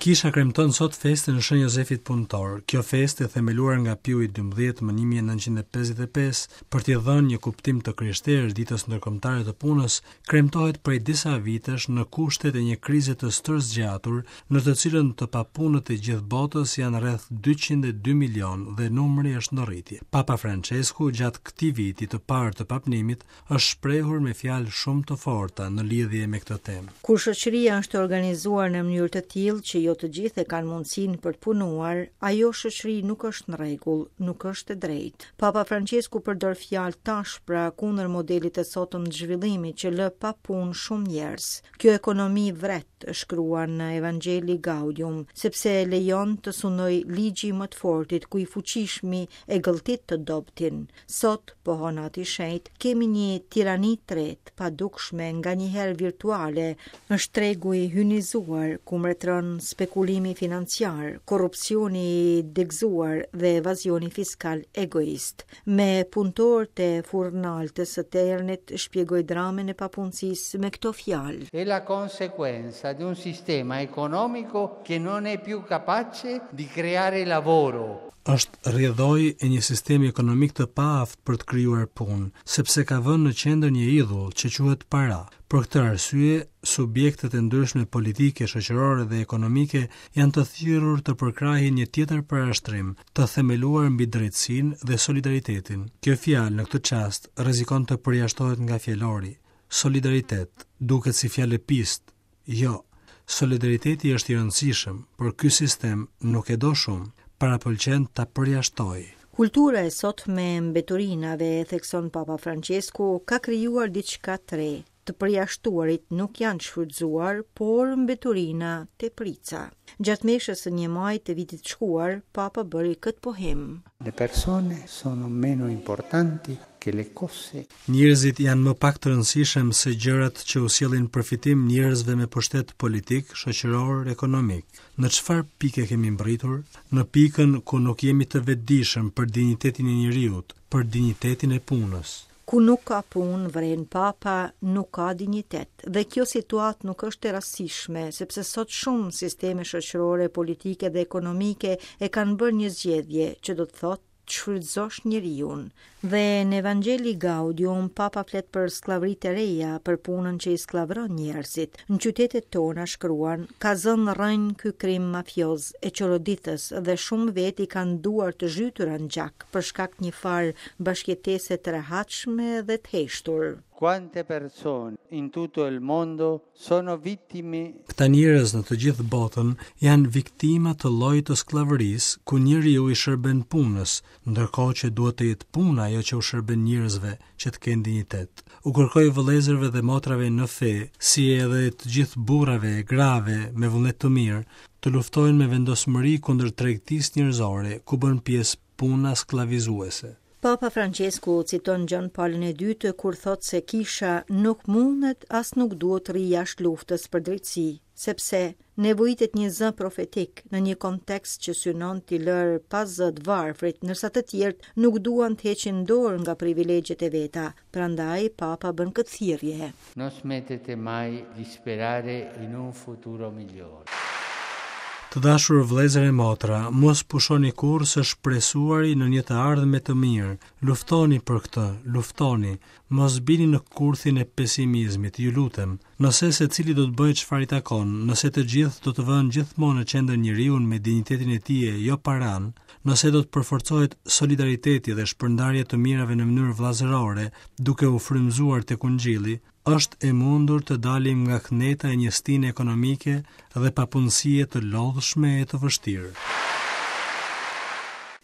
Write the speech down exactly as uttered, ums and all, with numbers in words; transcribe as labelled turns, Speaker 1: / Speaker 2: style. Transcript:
Speaker 1: Kisha kremton sot festën e Shën Jozefit Punëtor. Kjo festë e themeluar nga Piu i dymbëdhjetë më një mijë e nëntëqind e pesëdhjetë e pesë për t'i dhënë një kuptim të krishterë ditës ndërkombëtare të punës, kremtohet prej disa vitesh në kushtet e një krize të stërzgjatur, në të cilën të papunët e gjithë botës janë rreth dyqind e dy milion dhe numri është në rritje. Papa Francesku gjatë këtij viti të parë të papënimit është shprehur me fjalë shumë të forta në lidhje me këtë temë.
Speaker 2: Kur shoqëria është organizuar në mënyrë të tillë që jo të gjithë e kanë mundësinë për të punuar, ajo shoqëri nuk është në rregull, nuk është e drejtë. Papa Francesku përdor fjalë tashpra kundër modelit të sotëm të zhvillimit që lë pa punë shumë njerëz. Kjo ekonomi vret, shkruan në Evangelii Gaudium, sepse lejon të sunoj ligji më të fortit ku i fuqishmi e gëlltit të dobtin. Sot, pohon ati shenjt, kemi një tirani tretë, padukshme, nganjëherë virtuale, është tregu i hynizuar ku mbretëron spekulimi financiar, korrupsioni i degëzuar dhe evazioni fiskal egoist. Me punëtorët e furnaltës së Ternit shpjegoi dramën e papunësisë me këto fjalë.
Speaker 3: È la conseguenza di un sistema economico che non è più capace di creare lavoro.
Speaker 1: Është rrjedhoi e një sistemi ekonomik të paaft për të krijuar punë, sepse ka vënë në qendër një idhull që quhet para. Për këtë arsye, subjektet e ndryshme politike, shoqërore dhe ekonomike janë të thirrur të përkrahin një tjetër parashtrim, të themeluar mbi drejtësinë dhe solidaritetin. Kjo fjalë në këtë çast rrezikon të përjashtohet nga fjalori. Solidaritet duket si fjalë pist. Jo, solidariteti është i rëndësishëm, por ky sistem nuk e do shumë. Parapëlqen ta përjashtoj.
Speaker 2: Kultura e sot me mbeturinave, e thekson Papa Francesku, ka krijuar diçka të re. Të përjashtuarit nuk janë shfrytzuar, por mbeturina teprica. Gjatë meshës së një maj të vitit të shkuar, Papa bëri këtë pohim.
Speaker 3: Le persone sono meno importanti che le cose.
Speaker 1: Njerëzit janë më pak të rëndësishëm se gjërat që u sjellin përfitim njerëzve me pushtet politik, shoqëror, ekonomik. Në çfarë pike kemi mbërritur? Në pikën ku nuk jemi të vetëdijshëm për dinjitetin e njeriut, për dinjitetin e punës.
Speaker 2: Ku nuk ka punë, vren Papa, nuk ka dinjitet. Dhe kjo situatë nuk është e rastishme, sepse sot shumë sisteme shoqërore, politike dhe ekonomike e kanë bërë një zgjedhje që do të thotë të shfrytëzosh njeriun. Dhe në Evangelii Gaudium, Papa flet për skllavëritë e reja, për punën që i skllavëron njerëzit. Në qytetet tona, shkruan, ka zënë rënj ky krim mafioz e qoroditës dhe shumë veti kanë duar të zhytura në gjak për shkak një farë bashkëjetese të rehatshme dhe të heshtur.
Speaker 3: Quante persone in tutto il mondo sono vittime.
Speaker 1: Këta njerëz në të gjithë botën janë viktima të llojit të skllavërisë ku njeriu i shërben punës, ndërkohë që duhet të jetë puna ajo që u shërben njerëzve që të kenë dinjitet. U kërkoi vëllezërve dhe motrave në fe, si edhe të gjithë burrave, grave me vullnet të mirë, të luftojnë me vendosmëri kundër tregtisë njerëzore, ku bën pjesë puna sklavizuese.
Speaker 2: Papa Francesku citon Gjon Paulin e dytë kur thot se kisha nuk mundet as nuk duhet rri jashtë luftës për drejtësi, sepse nevojitet një zë profetik në një kontekst që synon t'i lërë pas zë të varfrit, ndërsa të tjerët nuk duan të heqin dorë nga privilegjet e veta. Prandaj Papa bën këtë thirrje.
Speaker 3: Non smettete mai di sperare in un futuro migliore.
Speaker 1: Të dashur vëllezër e motra, mos pushoni kurrë së shpresuari në një të ardhme të mirë. Luftoni për këtë, luftoni. Mos bini në kurthin e pesimizmit, ju lutem. Nëse secili do të bëjë çfarë i takon, nëse të gjithë do të vënë gjithmonë në qendër njeriun me dinjitetin e tij, jo paran, nëse do të përforcohet solidariteti dhe shpërndarja të mirave në mënyrë vllazërore, duke u frymëzuar tek Ungjilli, është e mundur të dalim nga kneta e një stine ekonomike dhe papunësie të lodhshme e të vështirë.